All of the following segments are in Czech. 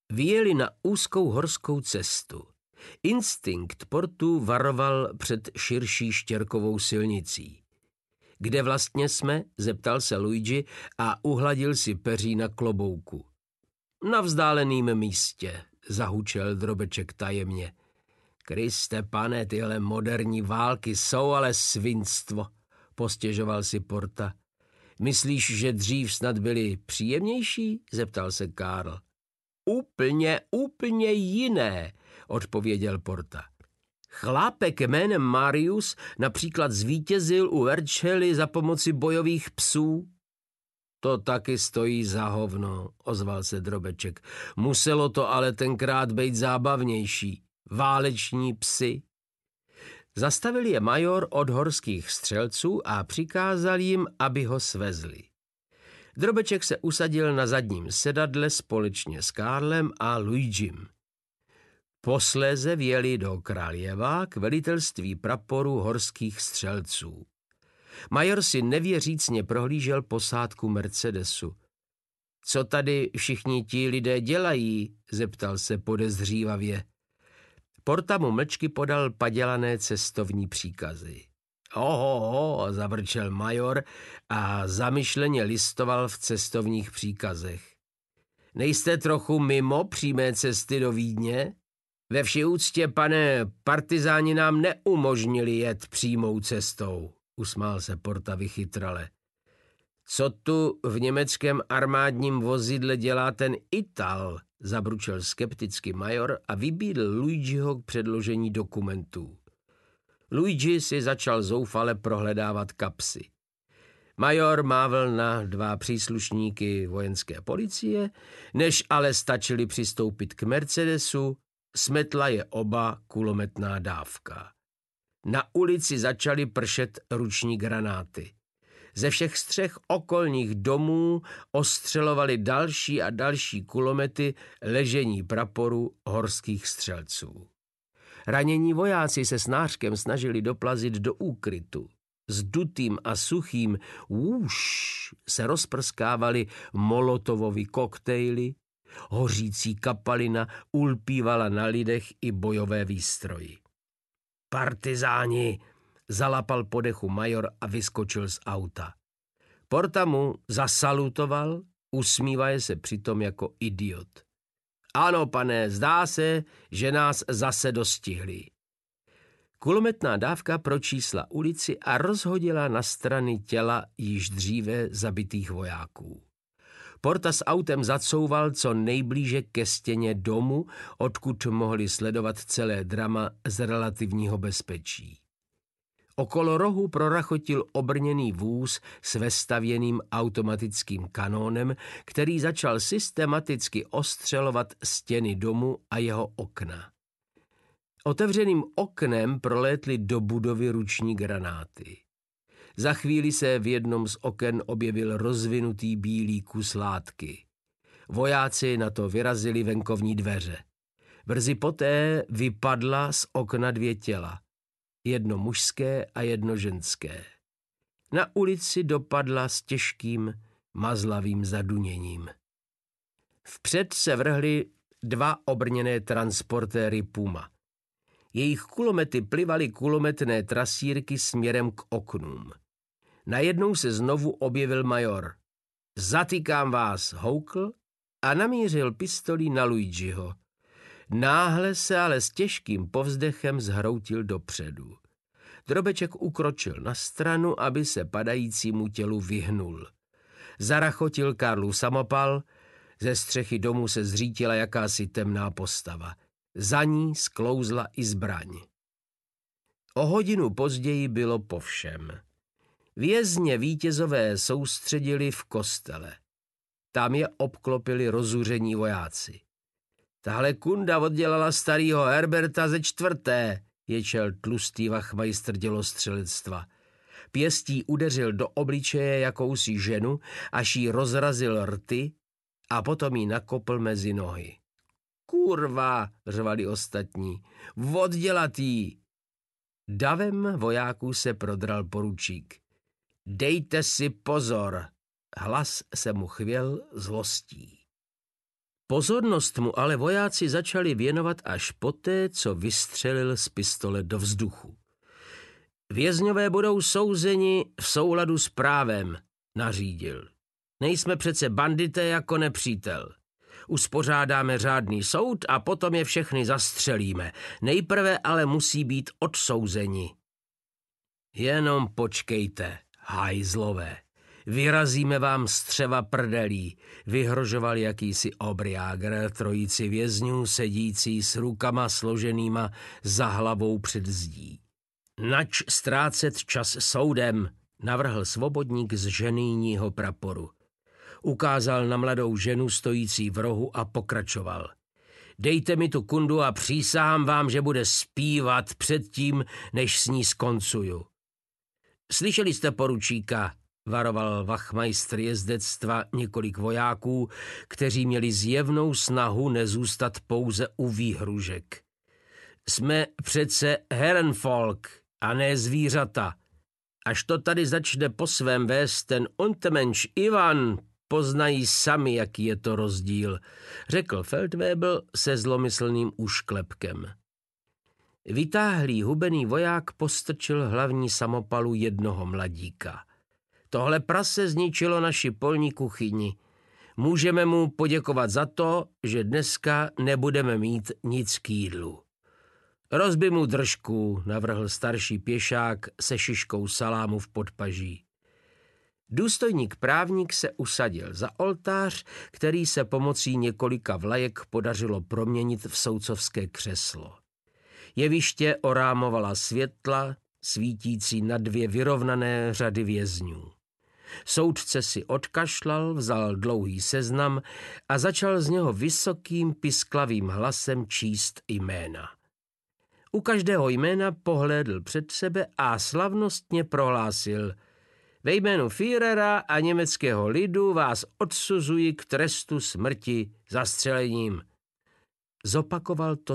Vyjeli na úzkou horskou cestu. Instinkt Portu varoval před širší štěrkovou silnicí. Kde vlastně jsme? Zeptal se Luigi a uhladil si peří na klobouku. Na vzdáleném místě, zahučel Drobeček tajemně. Kriste pane, tyhle moderní války jsou ale svinstvo, postěžoval si Porta. Myslíš, že dřív snad byly příjemnější? Zeptal se Karl. Úplně jiné, odpověděl Porta. Chlápek jménem Marius například zvítězil u Vercelli za pomoci bojových psů. To taky stojí za hovno, ozval se Drobeček. Muselo to ale tenkrát být zábavnější. Váleční psi. Zastavil je major od horských střelců a přikázal jim, aby ho svezli. Drobeček se usadil na zadním sedadle společně s Karlem a Luigim. Posléze vjeli do Kraljeva k velitelství praporu horských střelců. Major si nevěřícně prohlížel posádku Mercedesu. Co tady všichni ti lidé dělají? Zeptal se podezřívavě. Porta mu mlčky podal padělané cestovní příkazy. Oho, zavrčel major a zamyšleně listoval v cestovních příkazech. Nejste trochu mimo přímé cesty do Vídně? Ve vší úctě, pane, partizáni nám neumožnili jet přímou cestou, usmál se Porta vychytrale. Co tu v německém armádním vozidle dělá ten Ital? Zabručel skepticky major a vybídl Luigiho k předložení dokumentů. Luigi si začal zoufale prohledávat kapsy. Major mávl na 2 příslušníky vojenské policie, než ale stačili přistoupit k Mercedesu, smetla je oba kulometná dávka. Na ulici začaly pršet ruční granáty. Ze všech střech okolních domů ostřelovali další a další kulomety ležení praporu horských střelců. Ranění vojáci se snářkem snažili doplazit do úkrytu. S dutým a suchým se rozprskávaly molotovovy koktejly, hořící kapalina ulpívala na lidech i bojové výstroji. Partizáni, zalapal po dechu major a vyskočil z auta. Porta mu zasalutoval, usmívaje se přitom jako idiot. Ano, pane, zdá se, že nás zase dostihli. Kulometná dávka pročísla ulici a rozhodila na strany těla již dříve zabitých vojáků. Porta s autem zacouval co nejblíže ke stěně domu, odkud mohli sledovat celé drama z relativního bezpečí. Okolo rohu prorachotil obrněný vůz s vestavěným automatickým kanónem, který začal systematicky ostřelovat stěny domu a jeho okna. Otevřeným oknem prolétly do budovy ruční granáty. Za chvíli se v jednom z oken objevil rozvinutý bílý kus látky. Vojáci na to vyrazili venkovní dveře. Brzy poté vypadla z okna 2 těla. Jedno mužské a jedno ženské. Na ulici dopadla s těžkým, mazlavým zaduněním. Vpřed se vrhly 2 obrněné transportéry Puma. Jejich kulomety plivaly kulometné trasírky směrem k oknům. Najednou se znovu objevil major. Zatýkám vás, houkl a namířil pistolí na Luigiho. Náhle se ale s těžkým povzdechem zhroutil dopředu. Drobeček ukročil na stranu, aby se padajícímu tělu vyhnul. Zarachotil Karlův samopal, ze střechy domu se zřítila jakási temná postava. Za ní sklouzla i zbraň. O hodinu později bylo povšem. Vězně vítězové soustředili v kostele. Tam je obklopili rozuření vojáci. Tahle kunda oddělala starýho Herberta ze 4., ječel tlustý vachmajstr dělostřelectva. Pěstí udeřil do obličeje jakousi ženu, až jí rozrazil rty a potom jí nakopl mezi nohy. Kurva, řvali ostatní, oddělat jí. Davem vojáků se prodral poručík. Dejte si pozor, hlas se mu chvěl zlostí. Pozornost mu ale vojáci začali věnovat až poté, co vystřelil z pistole do vzduchu. Vězňové budou souzeni v souladu s právem, nařídil. Nejsme přece bandité jako nepřítel. Uspořádáme řádný soud a potom je všechny zastřelíme. Nejprve ale musí být odsouzeni. Jenom počkejte, hajzlové. Vyrazíme vám střeva prdelí, vyhrožoval jakýsi obriáger trojici vězňů sedící s rukama složenýma za hlavou před zdí. Nač ztrácet čas soudem, navrhl svobodník z ženijního praporu. Ukázal na mladou ženu stojící v rohu a pokračoval. Dejte mi tu kundu a přísahám vám, že bude zpívat předtím, než s ní skoncuju. Slyšeli jste poručíka, varoval wachmajstr jezdectva několik vojáků, kteří měli zjevnou snahu nezůstat pouze u výhružek. Jsme přece herrenvolk a ne zvířata. Až to tady začne po svém vést ten Untermensch Ivan, poznají sami, jaký je to rozdíl, řekl Feldwebel se zlomyslným úšklepkem. Vytáhlý hubený voják postrčil hlavní samopalu jednoho mladíka. Tohle prase zničilo naši polní kuchyni. Můžeme mu poděkovat za to, že dneska nebudeme mít nic k jídlu. Rozbij mu držku, navrhl starší pěšák se šiškou salámu v podpaží. Důstojník právník se usadil za oltář, který se pomocí několika vlajek podařilo proměnit v soudcovské křeslo. Jeviště orámovala světla, svítící na 2 vyrovnané řady vězňů. Soudce si odkašlal, vzal dlouhý seznam a začal z něho vysokým pisklavým hlasem číst jména. U každého jména pohlédl před sebe a slavnostně prohlásil: Ve jménu Führera a německého lidu vás odsuzuji k trestu smrti zastřelením. Zopakoval to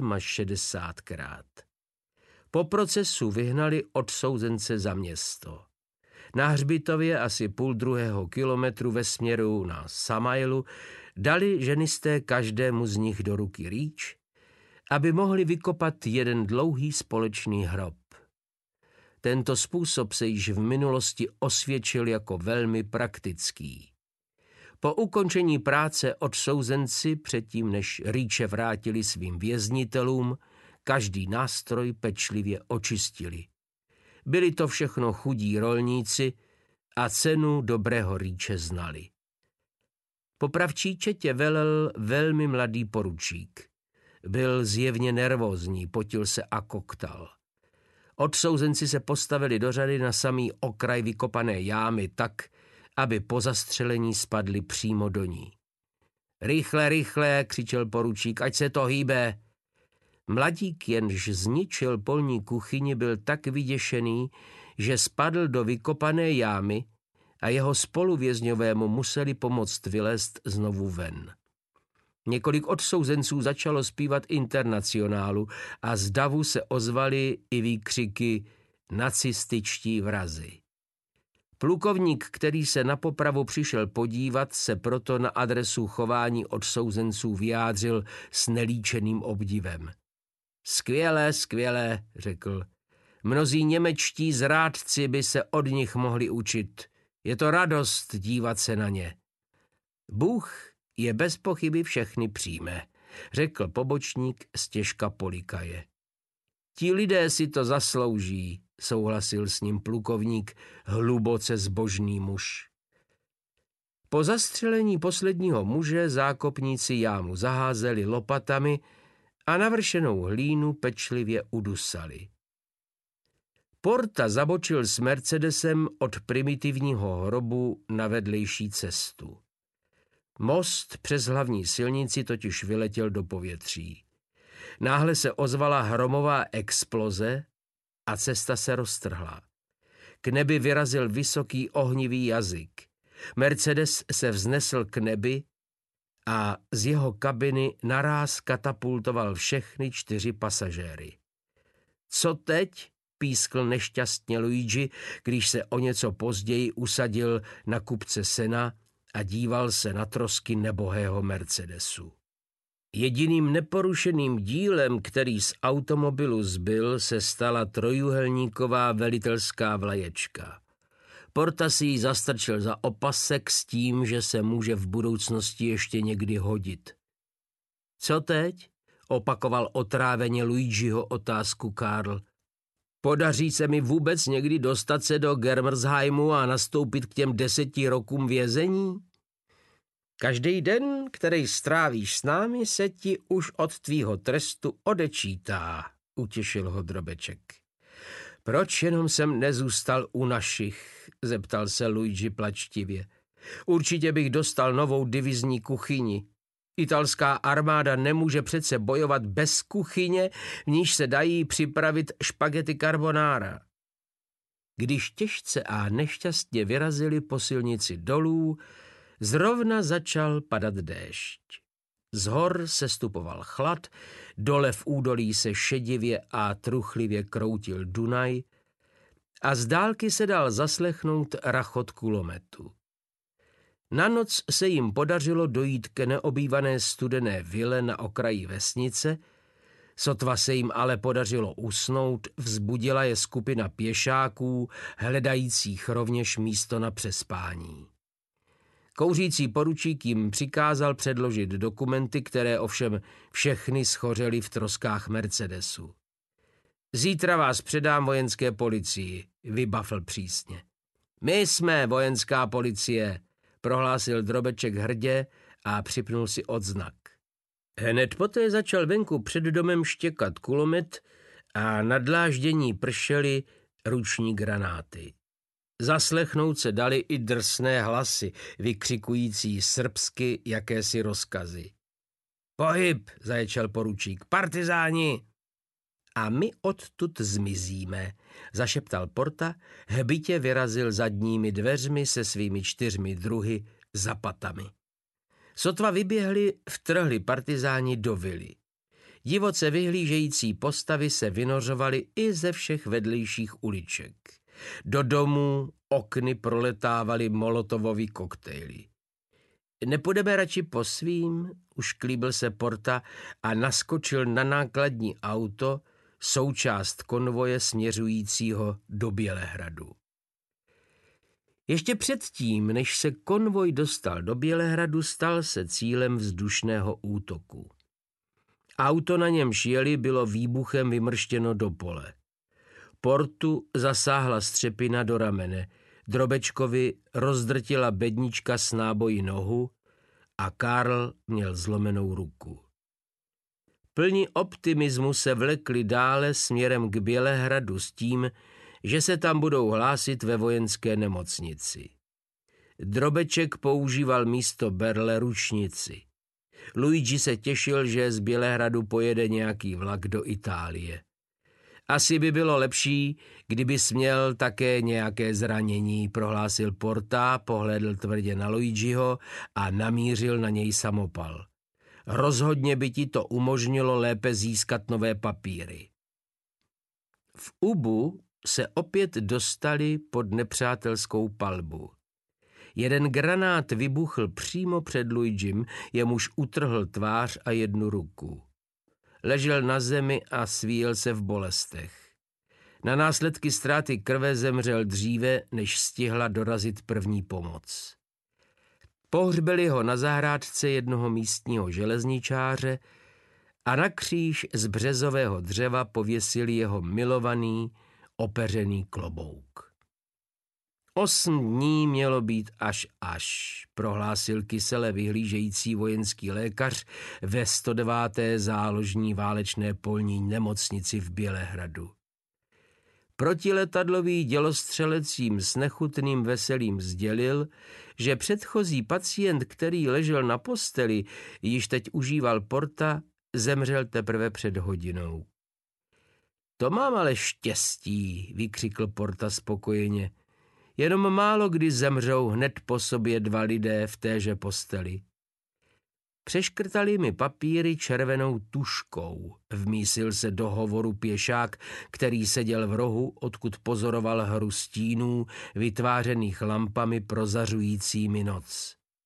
67krát. Po procesu vyhnali odsouzence za město. Na hřbitově asi 1,5 kilometru ve směru na Samajlu dali ženisté každému z nich do ruky rýč, aby mohli vykopat jeden dlouhý společný hrob. Tento způsob se již v minulosti osvědčil jako velmi praktický. Po ukončení práce odsouzenci předtím, než rýče vrátili svým věznitelům, každý nástroj pečlivě očistili. Byli to všechno chudí rolníci a cenu dobrého rýče znali. Popravčí četě velel velmi mladý poručík. Byl zjevně nervózní, potil se a koktal. Odsouzenci se postavili do řady na samý okraj vykopané jámy tak, aby po zastřelení spadli přímo do ní. Rychle, rychle, křičel poručík, ať se to hýbe. Mladík, jenž zničil polní kuchyni, byl tak vyděšený, že spadl do vykopané jámy a jeho spoluvězňovému museli pomoct vylézt znovu ven. Několik odsouzenců začalo zpívat Internacionálu a z davu se ozvaly i výkřiky nacističtí vrazi. Plukovník, který se na popravu přišel podívat, se proto na adresu chování odsouzenců vyjádřil s nelíčeným obdivem. Skvělé, skvělé, řekl. Mnozí němečtí zrádci by se od nich mohli učit. Je to radost dívat se na ně. Bůh je bez pochyby všechny přijme, řekl pobočník stěžka Polikaje. Ti lidé si to zaslouží, souhlasil s ním plukovník, hluboce zbožný muž. Po zastřelení posledního muže zákopníci jámu zaházeli lopatami a navršenou hlínu pečlivě udusali. Porta zabočil s Mercedesem od primitivního hrobu na vedlejší cestu. Most přes hlavní silnici totiž vyletěl do povětří. Náhle se ozvala hromová exploze a cesta se roztrhla. K nebi vyrazil vysoký ohnivý jazyk. Mercedes se vznesl k nebi a z jeho kabiny naráz katapultoval všechny 4 pasažéry. Co teď? Pískl nešťastně Luigi, když se o něco později usadil na kupce sena a díval se na trosky nebohého Mercedesu. Jediným neporušeným dílem, který z automobilu zbyl, se stala trojúhelníková velitelská vlaječka. Porta si ji zastrčil za opasek s tím, že se může v budoucnosti ještě někdy hodit. Co teď? Opakoval otráveně Luigiho otázku Karl. Podaří se mi vůbec někdy dostat se do Germersheimu a nastoupit k těm 10 rokům vězení? Každý den, který strávíš s námi, se ti už od tvýho trestu odečítá, utěšil ho Drobeček. Proč jenom jsem nezůstal u našich, zeptal se Luigi plačtivě. Určitě bych dostal novou divizní kuchyni. Italská armáda nemůže přece bojovat bez kuchyně, v níž se dají připravit špagety carbonara. Když těžce a nešťastně vyrazili po silnici dolů, zrovna začal padat déšť. Z hor sestupoval chlad, dole v údolí se šedivě a truchlivě kroutil Dunaj a z dálky se dal zaslechnout rachot kulometu. Na noc se jim podařilo dojít ke neobývané studené vile na okraji vesnice, sotva se jim ale podařilo usnout, vzbudila je skupina pěšáků, hledajících rovněž místo na přespání. Kouřící poručík jim přikázal předložit dokumenty, které ovšem všechny schořely v troskách Mercedesu. Zítra vás předám vojenské policii, vybafl přísně. My jsme vojenská policie, prohlásil Drobeček hrdě a připnul si odznak. Hned poté začal venku před domem štěkat kulomet a na dláždění pršely ruční granáty. Zaslechnout se dali i drsné hlasy, vykřikující srbsky jakési rozkazy. Pohyb, zaječel poručík, partizáni! A my odtud zmizíme, zašeptal Porta, hbitě vyrazil zadními dveřmi se svými 4 druhy za patami. Sotva vyběhli, vtrhli partizáni do vily. Divoce vyhlížející postavy se vynořovaly i ze všech vedlejších uliček. Do domů okny proletávaly molotovový koktejly. Nepůjdeme radši po svým, ušklíbil se Porta a naskočil na nákladní auto, součást konvoje směřujícího do Bělehradu. Ještě předtím, než se konvoj dostal do Bělehradu, stal se cílem vzdušného útoku. Auto, na němž jeli, bylo výbuchem vymrštěno do pole. Portu zasáhla střepina do ramene, Drobečkovi rozdrtila bednička s náboji nohu a Karl měl zlomenou ruku. Plní optimismu se vlekli dále směrem k Bělehradu s tím, že se tam budou hlásit ve vojenské nemocnici. Drobeček používal místo berle ručnici. Luigi se těšil, že z Bělehradu pojede nějaký vlak do Itálie. Asi by bylo lepší, kdyby směl také nějaké zranění, prohlásil Porta, pohlédl tvrdě na Luigiho a namířil na něj samopal. Rozhodně by ti to umožnilo lépe získat nové papíry. V Ubu se opět dostali pod nepřátelskou palbu. Jeden granát vybuchl přímo před Luigim, jemuž utrhl tvář a 1 ruku. Ležel na zemi a svíjel se v bolestech. Na následky ztráty krve zemřel dříve, než stihla dorazit první pomoc. Pohřbili ho na zahrádce jednoho místního železničáře a na kříž z březového dřeva pověsili jeho milovaný, opeřený klobouk. 8 dní mělo být až, prohlásil kysele vyhlížející vojenský lékař ve 109. záložní válečné polní nemocnici v Bělehradu. Protiletadlový dělostřelec jim s nechutným veselím sdělil, že předchozí pacient, který ležel na posteli, již teď užíval Porta, zemřel teprve před hodinou. To mám ale štěstí, vykřikl Porta spokojeně. Jenom málo kdy zemřou hned po sobě 2 lidé v téže posteli. Přeškrtali mi papíry červenou tužkou, vmísil se do hovoru pěšák, který seděl v rohu, odkud pozoroval hru stínů, vytvářených lampami prozařujícími noc.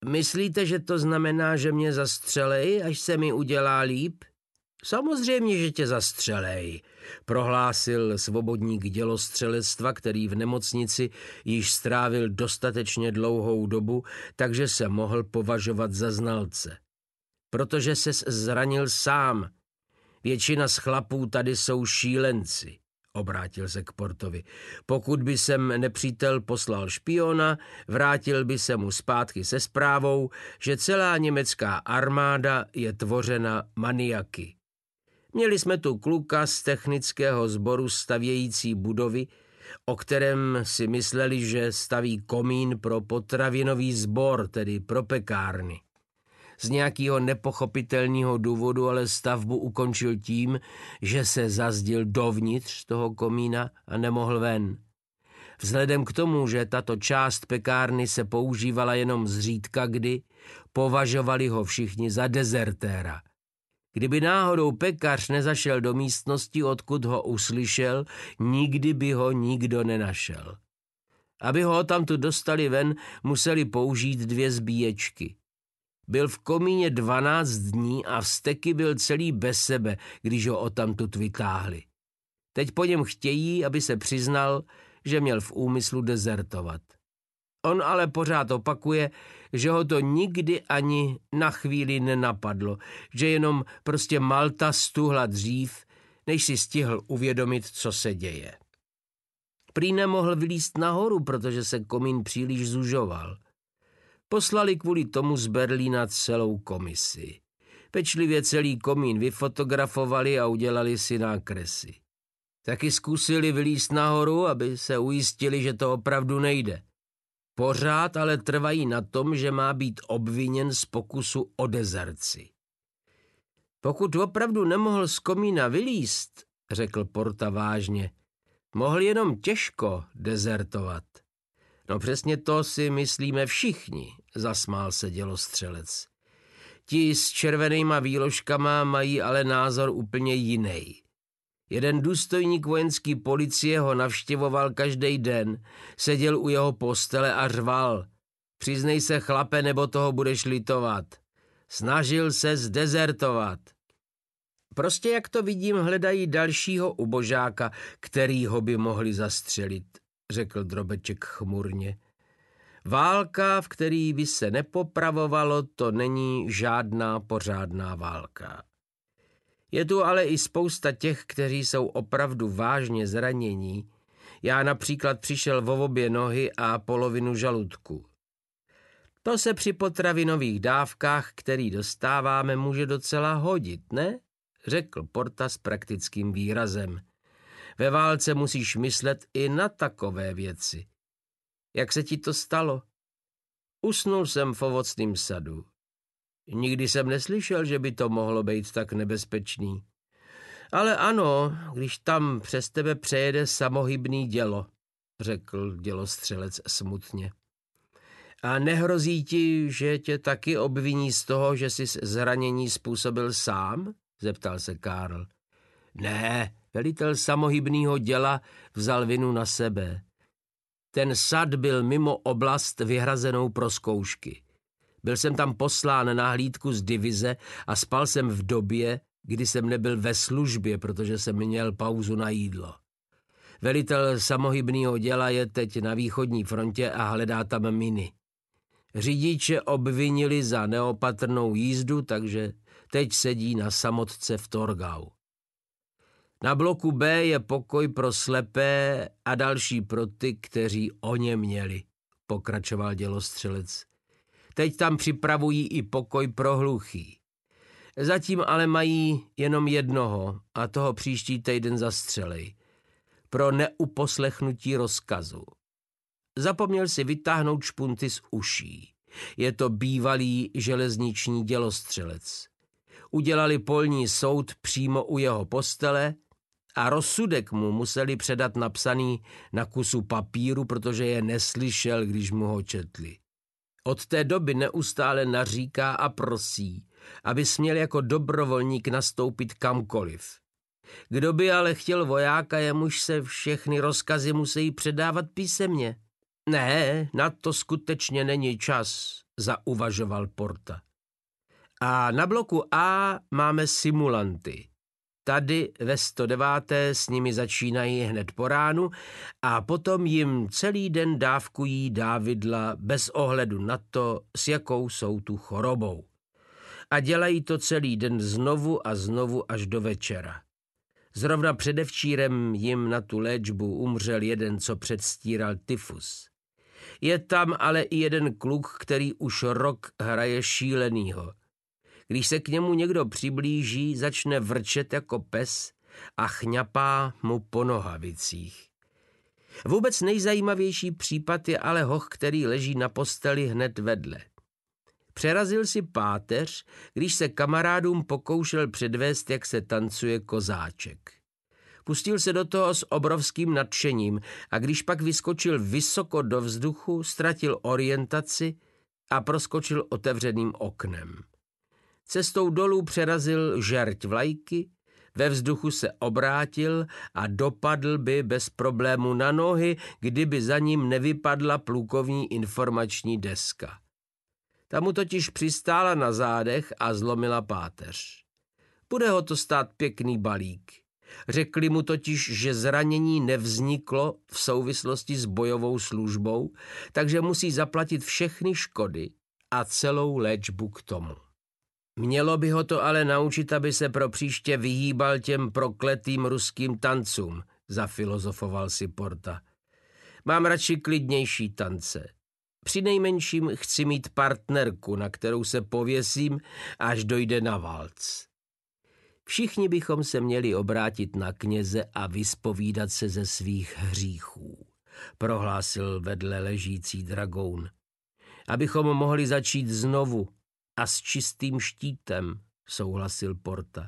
Myslíte, že to znamená, že mě zastřelej, až se mi udělá líp? Samozřejmě, že tě zastřelej, prohlásil svobodník dělostřelectva, který v nemocnici již strávil dostatečně dlouhou dobu, takže se mohl považovat za znalce. Protože ses zranil sám. Většina z chlapů tady jsou šílenci, obrátil se k Portovi. Pokud by sem nepřítel poslal špiona, vrátil by se mu zpátky se zprávou, že celá německá armáda je tvořena maniaky. Měli jsme tu kluka z technického sboru stavějící budovy, o kterém si mysleli, že staví komín pro potravinový sbor, tedy pro pekárny. Z nějakého nepochopitelného důvodu ale stavbu ukončil tím, že se zazdil dovnitř toho komína a nemohl ven. Vzhledem k tomu, že tato část pekárny se používala jenom zřídka kdy, považovali ho všichni za dezertéra. Kdyby náhodou pekař nezašel do místnosti, odkud ho uslyšel, nikdy by ho nikdo nenašel. Aby ho tamtu dostali ven, museli použít 2 zbíječky. Byl v komíně 12 dní a vzteky byl celý bez sebe, když ho odtamtud vytáhli. Teď po něm chtějí, aby se přiznal, že měl v úmyslu dezertovat. On ale pořád opakuje, že ho to nikdy ani na chvíli nenapadlo, že jenom prostě Malta stuhla dřív, než si stihl uvědomit, co se děje. Prý nemohl vylízt nahoru, protože se komín příliš zužoval. Poslali kvůli tomu z Berlína celou komisi. Pečlivě celý komín vyfotografovali a udělali si nákresy. Taky zkusili vylízt nahoru, aby se ujistili, že to opravdu nejde. Pořád ale trvají na tom, že má být obviněn z pokusu o dezerci. Pokud opravdu nemohl z komína vylízt, řekl Porta vážně, mohl jenom těžko dezertovat. No přesně to si myslíme všichni, zasmál se dělostřelec. Ti s červenýma výložkama mají ale názor úplně jiný. Jeden důstojník vojenské policie ho navštěvoval každý den, seděl u jeho postele a řval. Přiznej se, chlape, nebo toho budeš litovat. Snažil se zdezertovat. Prostě jak to vidím, hledají dalšího ubožáka, kterýho by mohli zastřelit, řekl Drobeček chmurně. Válka, v který by se nepopravovalo, to není žádná pořádná válka. Je tu ale i spousta těch, kteří jsou opravdu vážně zranění. Já například přišel o obě nohy a polovinu žaludku. To se při potravinových dávkách, který dostáváme, může docela hodit, ne? Řekl Porta s praktickým výrazem. Ve válce musíš myslet i na takové věci. Jak se ti to stalo? Usnul jsem v ovocném sadu. Nikdy jsem neslyšel, že by to mohlo být tak nebezpečný. Ale ano, když tam přes tebe přejede samohybný dělo, řekl dělostřelec smutně. A nehrozí ti, že tě taky obviní z toho, že jsi zranění způsobil sám? Zeptal se Karl. Ne, velitel samohybného děla vzal vinu na sebe. Ten sad byl mimo oblast vyhrazenou pro zkoušky. Byl jsem tam poslán na hlídku z divize a spal jsem v době, kdy jsem nebyl ve službě, protože jsem měl pauzu na jídlo. Velitel samohybného děla je teď na východní frontě a hledá tam miny. Řidiče obvinili za neopatrnou jízdu, takže teď sedí na samotce v Torgau. Na bloku B je pokoj pro slepé a další pro ty, kteří o ně měli, pokračoval dělostřelec. Teď tam připravují i pokoj pro hluchý. Zatím ale mají jenom jednoho a toho příští týden zastřelej. Pro neuposlechnutí rozkazu. Zapomněl si vytáhnout špunty z uší. Je to bývalý železniční dělostřelec. Udělali polní soud přímo u jeho postele a rozsudek mu museli předat napsaný na kusu papíru, protože je neslyšel, když mu ho četli. Od té doby neustále naříká a prosí, aby směl jako dobrovolník nastoupit kamkoliv. Kdo by ale chtěl vojáka, jemuž se všechny rozkazy musí předávat písemně. Ne, na to skutečně není čas, zauvažoval Porta. A na bloku A máme simulanty. Tady ve 109. s nimi začínají hned po ránu a potom jim celý den dávkují dávidla bez ohledu na to, s jakou jsou tu chorobou. A dělají to celý den znovu a znovu až do večera. Zrovna předevčírem jim na tu léčbu umřel jeden, co předstíral tyfus. Je tam ale i jeden kluk, který už rok hraje šílenýho. Když se k němu někdo přiblíží, začne vrčet jako pes a chňapá mu po nohavicích. Vůbec nejzajímavější případ je ale hoch, který leží na posteli hned vedle. Přerazil si páteř, když se kamarádům pokoušel předvést, jak se tancuje kozáček. Pustil se do toho s obrovským nadšením a když pak vyskočil vysoko do vzduchu, ztratil orientaci a proskočil otevřeným oknem. Cestou dolů přerazil žerť vlajky, ve vzduchu se obrátil a dopadl by bez problému na nohy, kdyby za ním nevypadla plukovní informační deska. Ta mu totiž přistála na zádech a zlomila páteř. Bude ho to stát pěkný balík. Řekli mu totiž, že zranění nevzniklo v souvislosti s bojovou službou, takže musí zaplatit všechny škody a celou léčbu k tomu. Mělo by ho to ale naučit, aby se pro příště vyhýbal těm prokletým ruským tancům, zafilozofoval si Porta. Mám radši klidnější tance. Přinejmenším chci mít partnerku, na kterou se pověsím, až dojde na valc. Všichni bychom se měli obrátit na kněze a vyspovídat se ze svých hříchů, prohlásil vedle ležící dragoun. Abychom mohli začít znovu a s čistým štítem, souhlasil Porta.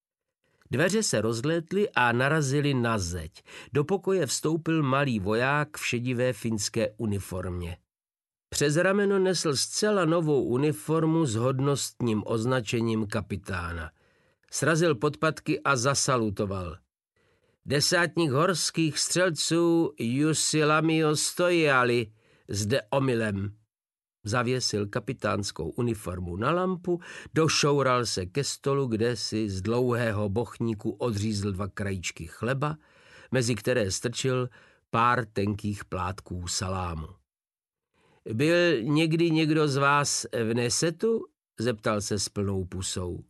Dveře se rozlétly a narazily na zeď. Do pokoje vstoupil malý voják v šedivé finské uniformě. Přes rameno nesl zcela novou uniformu s hodnostním označením kapitána. Srazil podpatky a zasalutoval. Desátník horských střelců Jussi Lamio Stojali zde omylem. Zavěsil kapitánskou uniformu na lampu, došoural se ke stolu, kde si z dlouhého bochníku odřízl 2 krajíčky chleba, mezi které strčil pár tenkých plátků salámu. Byl někdy někdo z vás v Nesetu? Zeptal se s plnou pusou.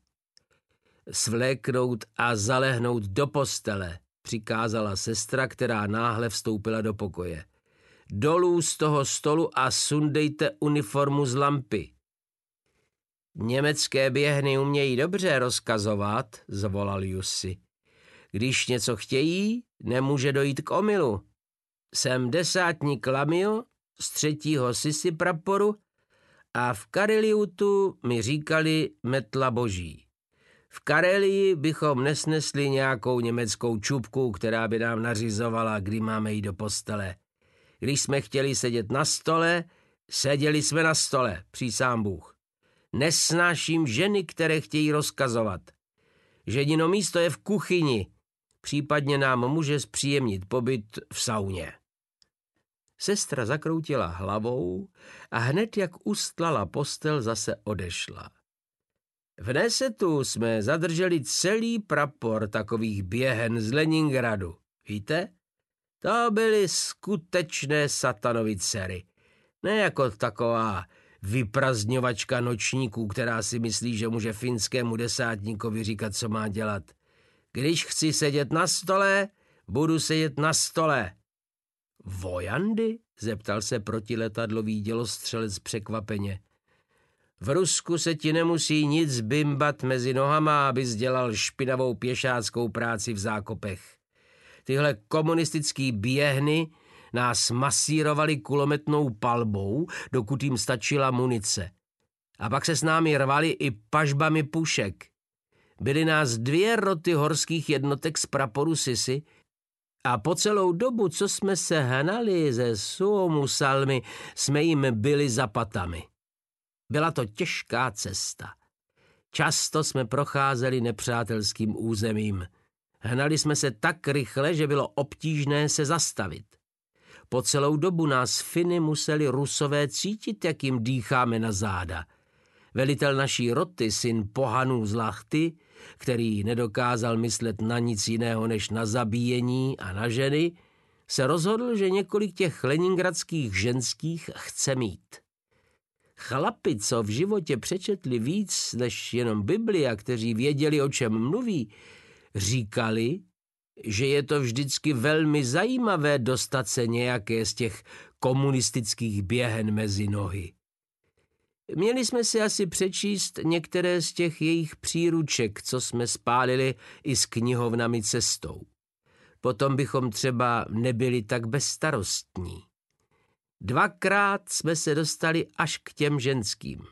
Svléknout a zalehnout do postele, přikázala sestra, která náhle vstoupila do pokoje. Dolů z toho stolu a sundejte uniformu z lampy. Německé běhny umějí dobře rozkazovat, zvolal Jussi. Když něco chtějí, nemůže dojít k omylu. Jsem desátník Lamio z 3. Sisi praporu a v Kareliutu mi říkali metla boží. V Karelii bychom nesnesli nějakou německou čupku, která by nám nařizovala, kdy máme jít do postele. Když jsme chtěli sedět na stole, seděli jsme na stole, přísám Bůh. Nesnáším ženy, které chtějí rozkazovat. Ženino místo je v kuchyni, případně nám může zpříjemnit pobyt v sauně. Sestra zakroutila hlavou a hned jak ustlala postel, zase odešla. V Nesetu jsme zadrželi celý prapor takových běhen z Leningradu. Víte? To byly skutečné satanovy dcery. Ne jako taková vyprazňovačka nočníků, která si myslí, že může finskému desátníkovi říkat, co má dělat. Když chci sedět na stole, budu sedět na stole. Vojandy? Zeptal se protiletadlový dělostřelec překvapeně. V Rusku se ti nemusí nic bimbat mezi nohama, abys dělal špinavou pěšáckou práci v zákopech. Tyhle komunistický běhny nás masírovali kulometnou palbou, dokud jim stačila munice. A pak se s námi rvali i pažbami pušek. Byly nás 2 roty horských jednotek z praporu Sisi a po celou dobu, co jsme se hnali ze Suomusalmi, jsme jim byli za patami. Byla to těžká cesta. Často jsme procházeli nepřátelským územím. Hnali jsme se tak rychle, že bylo obtížné se zastavit. Po celou dobu nás Finy museli Rusové cítit, jak jim dýcháme na záda. Velitel naší roty, syn pohanů z Lachty, který nedokázal myslet na nic jiného než na zabíjení a na ženy, se rozhodl, že několik těch leningradských ženských chce mít. Chlapi, co v životě přečetli víc než jenom Bibli a kteří věděli, o čem mluví, říkali, že je to vždycky velmi zajímavé dostat se nějaké z těch komunistických běhen mezi nohy. Měli jsme si asi přečíst některé z těch jejich příruček, co jsme spálili i s knihovnami cestou. Potom bychom třeba nebyli tak bezstarostní. 2krát jsme se dostali až k těm ženským.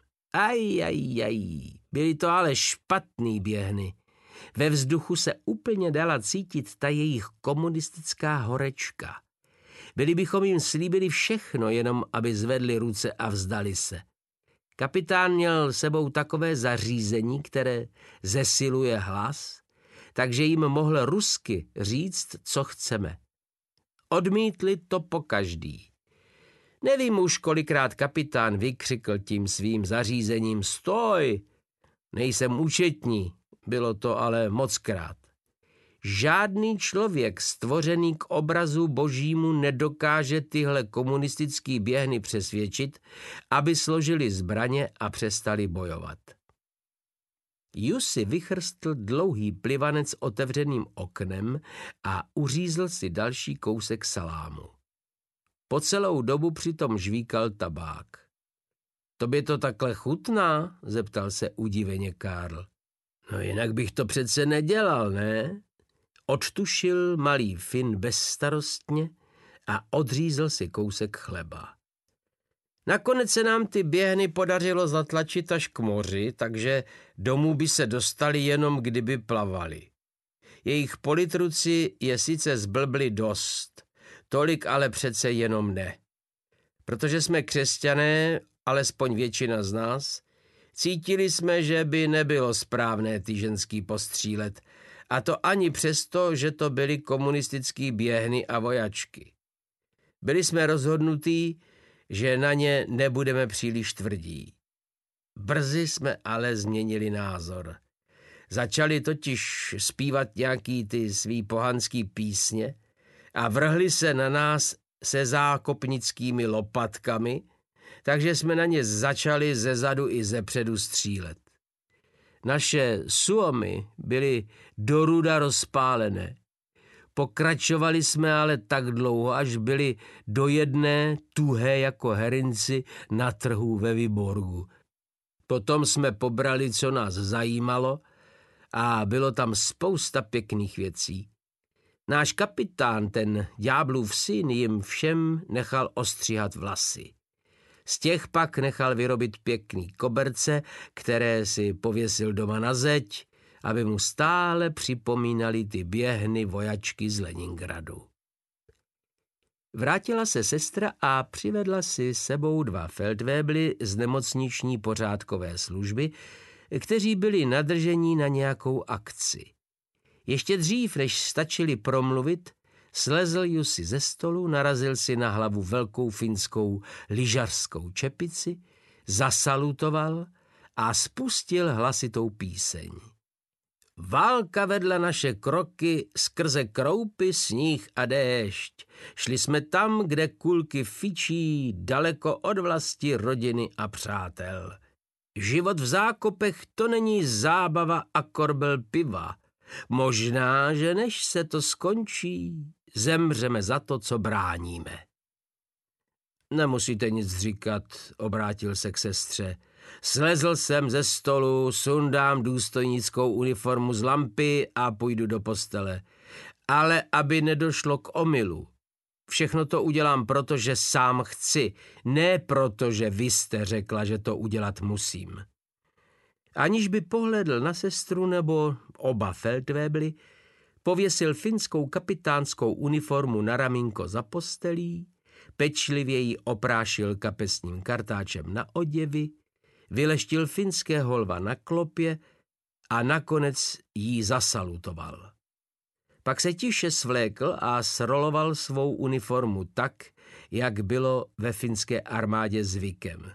Byly to ale špatný běhny. Ve vzduchu se úplně dala cítit ta jejich komunistická horečka. Byli bychom jim slíbili všechno, jenom aby zvedli ruce a vzdali se. Kapitán měl sebou takové zařízení, které zesiluje hlas, takže jim mohl rusky říct, co chceme. Odmítli to pokaždý. Nevím už, kolikrát kapitán vykřikl tím svým zařízením stoj, nejsem účetní, bylo to ale mockrát. Žádný člověk stvořený k obrazu božímu nedokáže tyhle komunistický běhny přesvědčit, aby složili zbraně a přestali bojovat. Jussi vychrstl dlouhý plivanec otevřeným oknem a uřízl si další kousek salámu. Po celou dobu přitom žvíkal tabák. Tobě to takhle chutná? Zeptal se udiveně Karl. No jinak bych to přece nedělal, ne? Odtušil malý Fin bezstarostně a odřízl si kousek chleba. Nakonec se nám ty běhny podařilo zatlačit až k moři, takže domů by se dostali jenom kdyby plavali. Jejich politruci je sice zblbli dost, tolik ale přece jenom ne. Protože jsme křesťané, alespoň většina z nás, cítili jsme, že by nebylo správné ty ženský postřílet, a to ani přesto, že to byly komunistický běhny a vojačky. Byli jsme rozhodnutí, že na ně nebudeme příliš tvrdí. Brzy jsme ale změnili názor. Začali totiž zpívat nějaký ty svý pohanský písně a vrhli se na nás se zákopnickými lopatkami, takže jsme na ně začali zezadu i zepředu střílet. Naše suomy byly doruda rozpálené. Pokračovali jsme ale tak dlouho, až byly do jedné tuhé jako herinci na trhu ve Vyborgu. Potom jsme pobrali, co nás zajímalo, a bylo tam spousta pěkných věcí. Náš kapitán, ten ďáblův syn, jim všem nechal ostříhat vlasy. Z těch pak nechal vyrobit pěkný koberce, které si pověsil doma na zeď, aby mu stále připomínali ty běhny vojačky z Leningradu. Vrátila se sestra a přivedla si sebou 2 feldwebly z nemocniční pořádkové služby, kteří byli nadržení na nějakou akci. Ještě dřív, než stačili promluvit, slezl Jussi ze stolu, narazil si na hlavu velkou finskou lyžařskou čepici, zasalutoval a spustil hlasitou píseň. Válka vedla naše kroky skrze kroupy, sníh a déšť. Šli jsme tam, kde kulky fičí, daleko od vlasti, rodiny a přátel. Život v zákopech to není zábava a korbel piva. Možná, že než se to skončí, zemřeme za to, co bráníme. Nemusíte nic říkat, obrátil se k sestře. Slezl jsem ze stolu, sundám důstojnickou uniformu z lampy a půjdu do postele. Ale aby nedošlo k omylu. Všechno to udělám, protože sám chci, ne proto, že vy jste řekla, že to udělat musím. Aniž by pohlédl na sestru nebo oba feldwebly, pověsil finskou kapitánskou uniformu na ramínko za postelí, pečlivě ji oprášil kapesním kartáčem na oděvy, vyleštil finského lva na klopě a nakonec jí zasalutoval. Pak se tiše svlékl a sroloval svou uniformu tak, jak bylo ve finské armádě zvykem.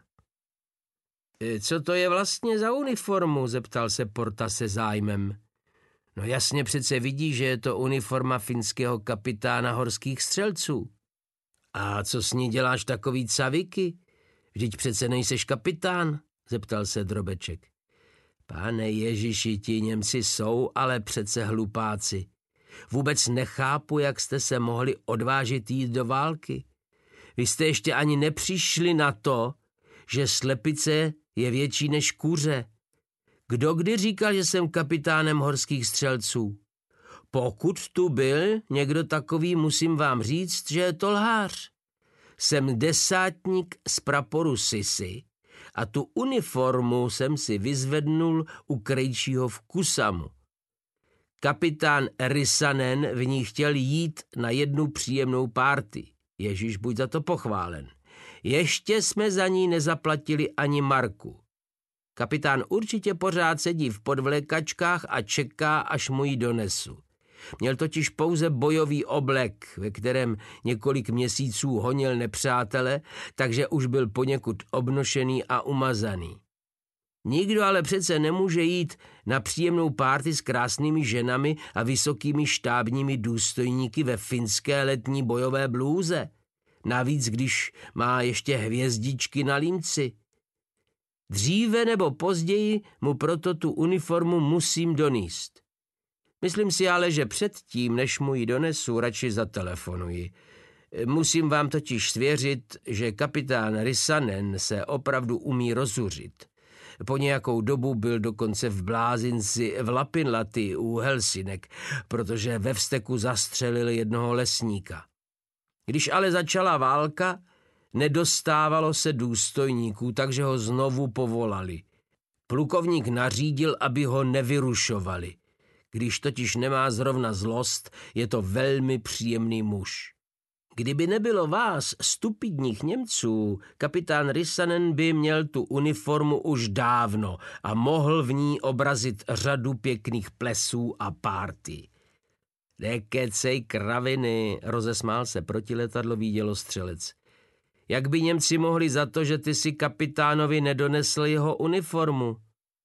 Co to je vlastně za uniformu? Zeptal se Porta se zájmem. No jasně přece vidí, že je to uniforma finského kapitána horských střelců. A co s ní děláš takový caviky? Vždyť přece nejseš kapitán, zeptal se Drobeček. Pane Ježiši, ti Němci jsou ale přece hlupáci. Vůbec nechápu, jak jste se mohli odvážit jít do války. Vy jste ještě ani nepřišli na to, že slepice je větší než kuře. Kdo kdy říkal, že jsem kapitánem horských střelců? Pokud tu byl někdo takový, musím vám říct, že je to lhář. Jsem desátník z praporu Sisy a tu uniformu jsem si vyzvednul u krejčího v Kusamu. Kapitán Rysanen v ní chtěl jít na jednu příjemnou párty. Ježíš buď za to pochválen. Ještě jsme za ní nezaplatili ani marku. Kapitán určitě pořád sedí v podvlékačkách a čeká, až mu ji donesu. Měl totiž pouze bojový oblek, ve kterém několik měsíců honil nepřátele, takže už byl poněkud obnošený a umazaný. Nikdo ale přece nemůže jít na příjemnou párty s krásnými ženami a vysokými štábními důstojníky ve finské letní bojové blůze. Navíc, když má ještě hvězdičky na límci. Dříve nebo později mu proto tu uniformu musím donést. Myslím si ale, že předtím, než mu ji donesu, radši zatelefonuji. Musím vám totiž svěřit, že kapitán Rysanen se opravdu umí rozuřit. Po nějakou dobu byl dokonce v blázinci v Lapinlahti u Helsinek, protože ve vzteku zastřelil jednoho lesníka. Když ale začala válka, nedostávalo se důstojníků, takže ho znovu povolali. Plukovník nařídil, aby ho nevyrušovali. Když totiž nemá zrovna zlost, je to velmi příjemný muž. Kdyby nebylo vás, stupidních Němců, kapitán Rysanen by měl tu uniformu už dávno a mohl v ní obrazit řadu pěkných plesů a párty. Nekecej kraviny, rozesmál se protiletadlový dělostřelec. Jak by Němci mohli za to, že ty si kapitánovi nedonesl jeho uniformu?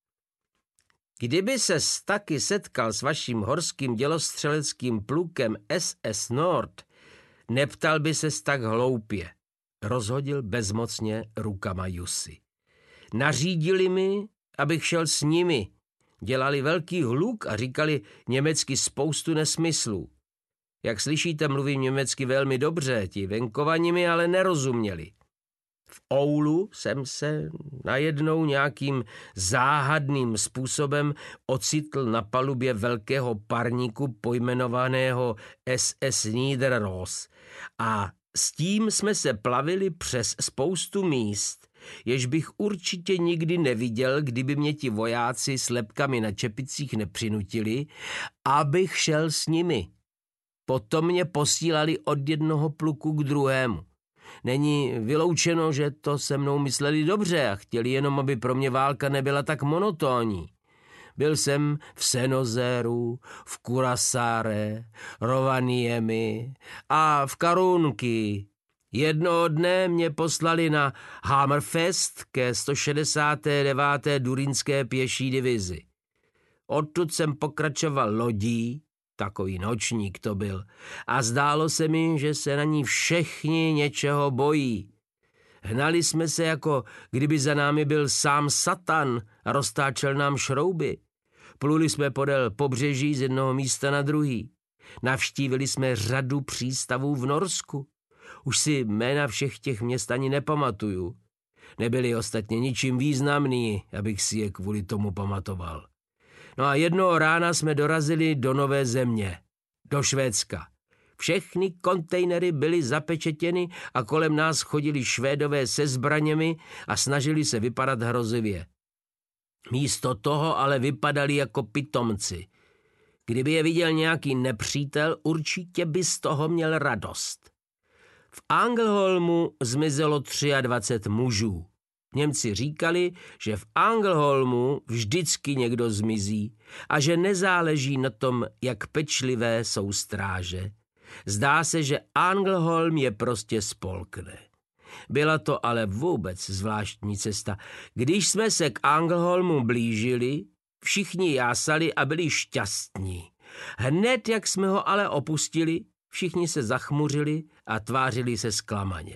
Kdyby ses taky setkal s vaším horským dělostřeleckým plukem SS Nord, neptal by ses tak hloupě, rozhodil bezmocně rukama Jussi. Nařídili mi, abych šel s nimi. Dělali velký hluk a říkali německy spoustu nesmyslů. Jak slyšíte, mluvím německy velmi dobře, ti venkovani mi ale nerozuměli. V Oulu jsem se najednou nějakým záhadným způsobem ocitl na palubě velkého parníku pojmenovaného SS Niederros a s tím jsme se plavili přes spoustu míst, jež bych určitě nikdy neviděl, kdyby mě ti vojáci s lebkami na čepicích nepřinutili, abych šel s nimi. Potom mě posílali od jednoho pluku k druhému. Není vyloučeno, že to se mnou mysleli dobře a chtěli jenom, aby pro mě válka nebyla tak monotónní. Byl jsem v Senozéru, v Kurasáre, Rovaniemi a v Karunky. Jednoho dne mě poslali na Hammerfest ke 169. Durínské pěší divizi. Odtud jsem pokračoval lodí, takový nočník to byl, a zdálo se mi, že se na ní všichni něčeho bojí. Hnali jsme se, jako kdyby za námi byl sám Satan a roztáčel nám šrouby. Pluli jsme podél pobřeží z jednoho místa na druhý. Navštívili jsme řadu přístavů v Norsku. Už si jména všech těch měst ani nepamatuju. Nebyli ostatně ničím významný, abych si je kvůli tomu pamatoval. No a jednoho rána jsme dorazili do Nové Země, do Švédska. Všechny kontejnery byly zapečetěny a kolem nás chodili Švédové se zbraněmi a snažili se vypadat hrozivě. Místo toho ale vypadali jako pitomci. Kdyby je viděl nějaký nepřítel, určitě by z toho měl radost. V Angelholmu zmizelo 23 mužů. Němci říkali, že v Angelholmu vždycky někdo zmizí a že nezáleží na tom, jak pečlivé jsou stráže. Zdá se, že Angelholm je prostě spolkne. Byla to ale vůbec zvláštní cesta. Když jsme se k Angelholmu blížili, všichni jásali a byli šťastní. Hned, jak jsme ho ale opustili, všichni se zachmuřili a tvářili se zklamaně.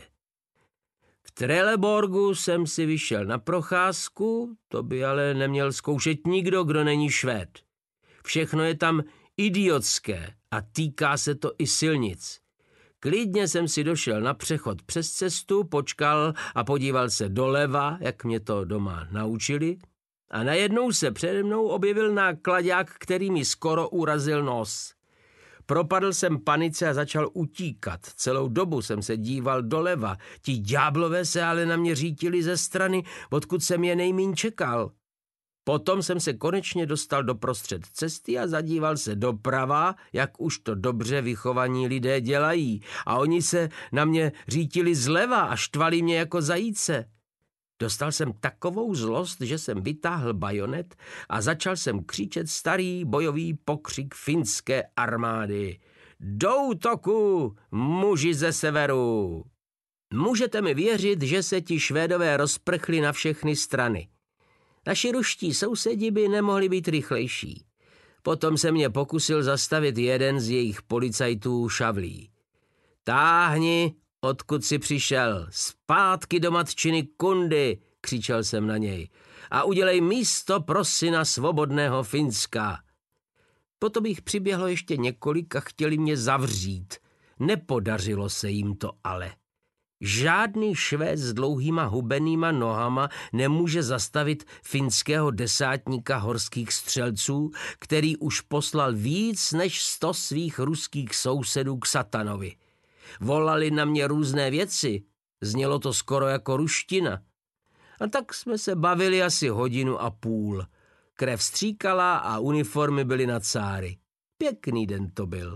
V Trelleborgu jsem si vyšel na procházku, to by ale neměl zkoušet nikdo, kdo není Švéd. Všechno je tam idiotské a týká se to i silnic. Klidně jsem si došel na přechod přes cestu, počkal a podíval se doleva, jak mě to doma naučili, a najednou se přede mnou objevil náklaďák, který mi skoro urazil nos. Propadl jsem panice a začal utíkat. Celou dobu jsem se díval doleva. Ti ďáblové se ale na mě řítili ze strany, odkud jsem je nejmíň čekal. Potom jsem se konečně dostal do prostřed cesty a zadíval se doprava, jak už to dobře vychovaní lidé dělají. A oni se na mě řítili zleva a štvali mě jako zajíce. Dostal jsem takovou zlost, že jsem vytáhl bajonet a začal jsem křičet starý bojový pokřik finské armády. Do útoku, muži ze severu! Můžete mi věřit, že se ti Švédové rozprchli na všechny strany. Naši ruští sousedi by nemohli být rychlejší. Potom se mě pokusil zastavit jeden z jejich policajtů šavlí. Táhni, odkud jsi přišel, zpátky do matčiny Kundy, křičel jsem na něj, a udělej místo pro syna svobodného Finska. Potom jich přiběhlo ještě několik a chtěli mě zavřít. Nepodařilo se jim to ale. Žádný Švéd s dlouhýma hubenýma nohama nemůže zastavit finského desátníka horských střelců, který už poslal víc než 100 svých ruských sousedů k satanovi. Volali na mě různé věci, znělo to skoro jako ruština. A tak jsme se bavili asi 1,5 hodiny. Krev stříkala a uniformy byly na cáry. Pěkný den to byl.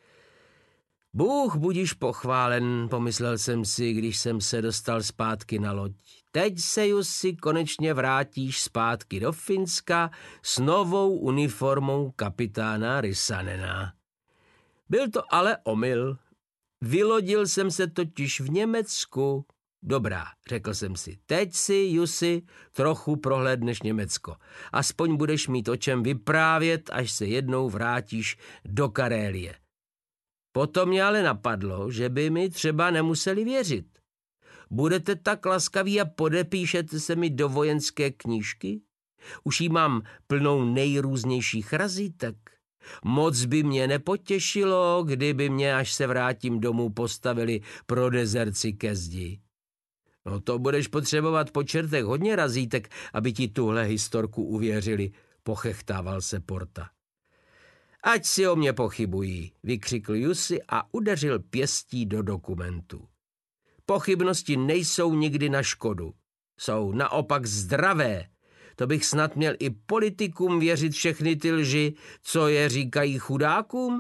Bůh budiž pochválen, pomyslel jsem si, když jsem se dostal zpátky na loď. Teď se, Jussi, konečně vrátíš zpátky do Finska s novou uniformou kapitána Rysanena. Byl to ale omyl. Vylodil jsem se totiž v Německu. Dobrá, řekl jsem si, teď si, Jussi, trochu prohlédneš Německo. Aspoň budeš mít o čem vyprávět, až se jednou vrátíš do Karélie. Potom mě ale napadlo, že by mi třeba nemuseli věřit. Budete tak laskaví a podepíšete se mi do vojenské knížky? Už jí mám plnou nejrůznějších razítek. Moc by mě nepotěšilo, kdyby mě, až se vrátím domů, postavili pro dezerci ke zdi. No to budeš potřebovat po čertech hodně razítek, aby ti tuhle historku uvěřili, pochechtával se Porta. Ať si o mě pochybují, vykřikl Jussi a udeřil pěstí do dokumentu. Pochybnosti nejsou nikdy na škodu. Jsou naopak zdravé. To bych snad měl i politikům věřit všechny ty lži, co je říkají chudákům?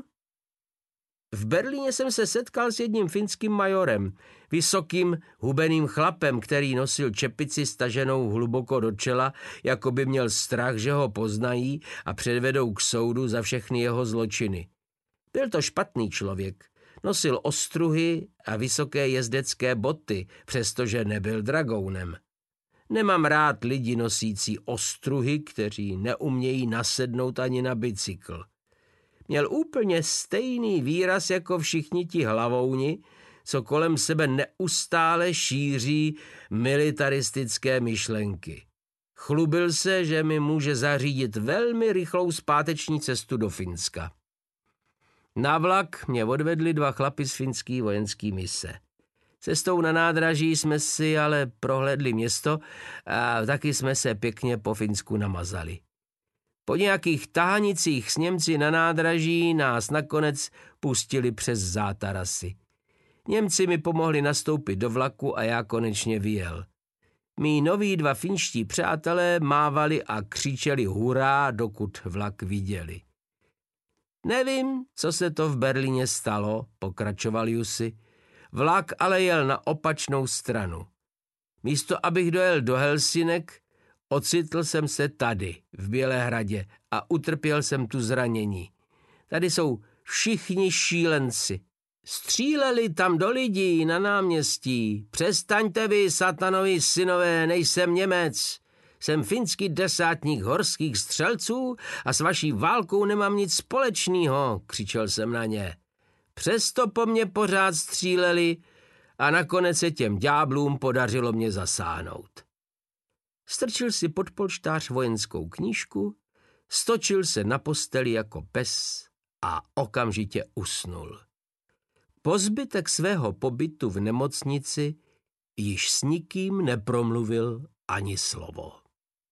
V Berlíně jsem se setkal s jedním finským majorem, vysokým, hubeným chlapem, který nosil čepici staženou hluboko do čela, jako by měl strach, že ho poznají a předvedou k soudu za všechny jeho zločiny. Byl to špatný člověk. Nosil ostruhy a vysoké jezdecké boty, přestože nebyl dragounem. Nemám rád lidi nosící ostruhy, kteří neumějí nasednout ani na bicykl. Měl úplně stejný výraz jako všichni ti hlavouni, co kolem sebe neustále šíří militaristické myšlenky. Chlubil se, že mi může zařídit velmi rychlou zpáteční cestu do Finska. Na vlak mě odvedli 2 chlapi z finské vojenské mise. Cestou na nádraží jsme si ale prohlédli město a taky jsme se pěkně po Finsku namazali. Po nějakých tahanicích s Němci na nádraží nás nakonec pustili přes zátarasy. Němci mi pomohli nastoupit do vlaku a já konečně vyjel. Mí noví 2 finští přátelé mávali a křičeli hurá, dokud vlak viděli. Nevím, co se to v Berlíně stalo, pokračoval Jussi. Vlak ale jel na opačnou stranu. Místo abych dojel do Helsinek, ocitl jsem se tady, v Bělehradě, a utrpěl jsem tu zranění. Tady jsou všichni šílenci. Stříleli tam do lidí na náměstí. Přestaňte vy, satanovi synové, nejsem Němec. Jsem finský desátník horských střelců a s vaší válkou nemám nic společného, křičel jsem na ně. Přesto po mně pořád stříleli a nakonec se těm ďáblům podařilo mě zasáhnout. Strčil si pod polštář vojenskou knížku, stočil se na posteli jako pes a okamžitě usnul. Po zbytek svého pobytu v nemocnici již s nikým nepromluvil ani slovo.